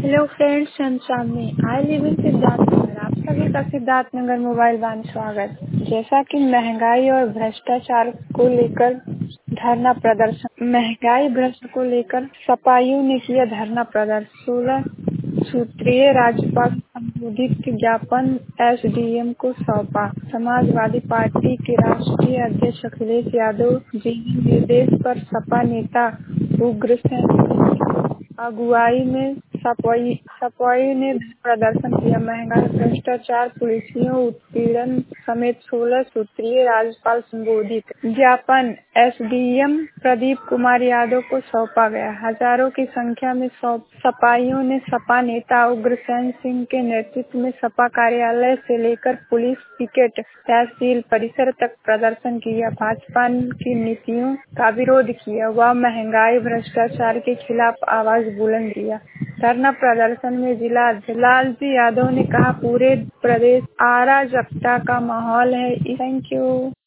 Hello friends, I'm Shamni. I live in Siddharthnagar. आप सभी का सिद्धार्थनगर मोबाइल वैन स्वागत। जैसा कि महंगाई और भ्रष्टाचार को लेकर भ्रष्ट को लेकर सपाइयों ने किया धरना प्रदर्शन। 16 सूत्रीय राज्यपाल संबोधित ज्ञापन एसडीएम को सौंपा। समाजवादी पार्टी के राष्ट्रीय अध्यक्ष अखिलेश यादव जी के निर्देश पर सपा नेता उग्रसेन अगुवाई में सपाइयों ने प्रदर्शन किया। महंगाई, भ्रष्टाचार, पुलिसियों उत्पीड़न समेत 16 सूत्रीय राज्यपाल संबोधित ज्ञापन एसडीएम प्रदीप कुमार यादव को सौंपा गया। हजारों की संख्या में सपाइयों ने सपा नेता उग्रसेन सिंह के नेतृत्व में सपा कार्यालय से लेकर पुलिस पिकेट तहसील परिसर तक प्रदर्शन किया। भाजपा की नीतियों का विरोध किया व महंगाई भ्रष्टाचार के खिलाफ आवाज बुलंद किया। धरना प्रदर्शन में जिला अध्यक्ष लालजी यादव ने कहा, पूरे प्रदेश अराजकता का माहौल है। Thank you.